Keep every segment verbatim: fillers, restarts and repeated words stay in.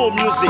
promo music.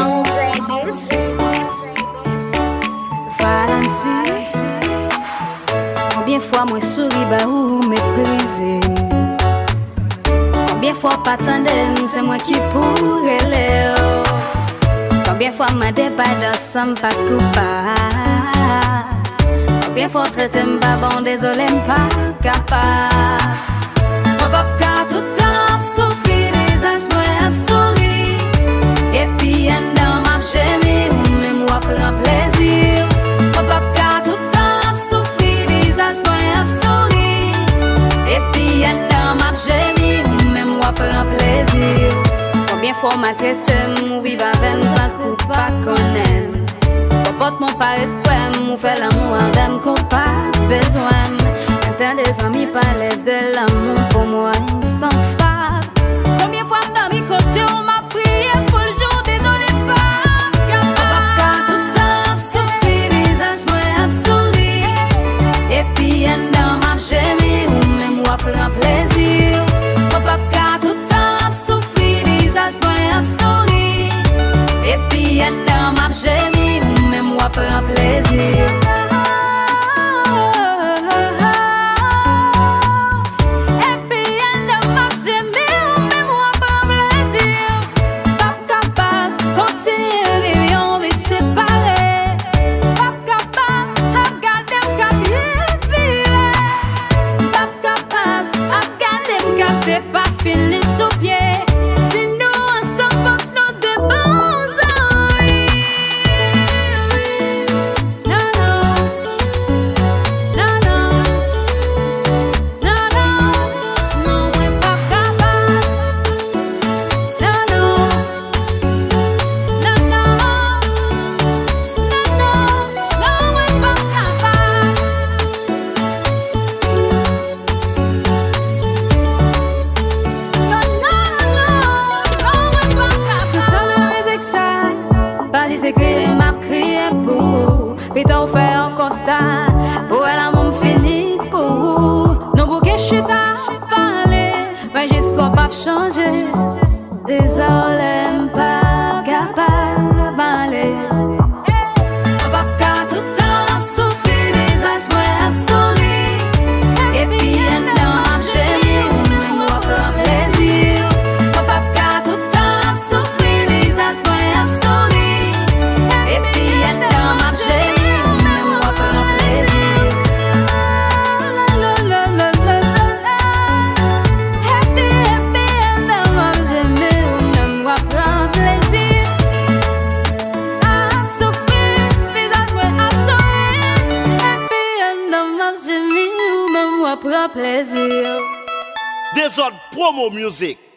Valency, combien fois moi souris bah ou méprisé. Combien fois pas tandem, c'est moi qui pourrais l'aider. Combien fois m'a dépassé sans pas coupable. Combien fois traité m'pas bon, désolé m'pas capable. Mon papa tout le temps souffrir, les âges moi a souri. Et puis en dans ma chérie, ou même moi prend plaisir. Mon papa tout le temps souffrir, les âges moi a souri. Et puis en dans ma chérie, ou même moi prend plaisir. Combien fois m'a traité, m'ou vive avec m't'en coup pas connaître. Popote mon pari de poème, m'ou fait l'amour avec qu'on pas besoin. Quand des amis parlaient de l'amour pour moi, ils s'en fâchent. Combien fois dans mes côtés on m'a prié pour le jour, désolé pas capable. Tout le temps souffrir, les âges moi a souri. Et puis en dans ma chérie, ou même moi prend plaisir. Mon papa tout le temps souffrir, les âges moi a souri. Et puis en dans ma chérie, ou même moi prend plaisir. Pour elle mon fini pour nous bouquets chita parler mais je sois pas changer désolé pas capable d'aller papa tout le temps souffrir les âges moi a souri et puis dans ma chérie ou même moi prend plaisir papa tout le temps souffrir les âges moi a souri et puis dans ma chérie Des autres promo music.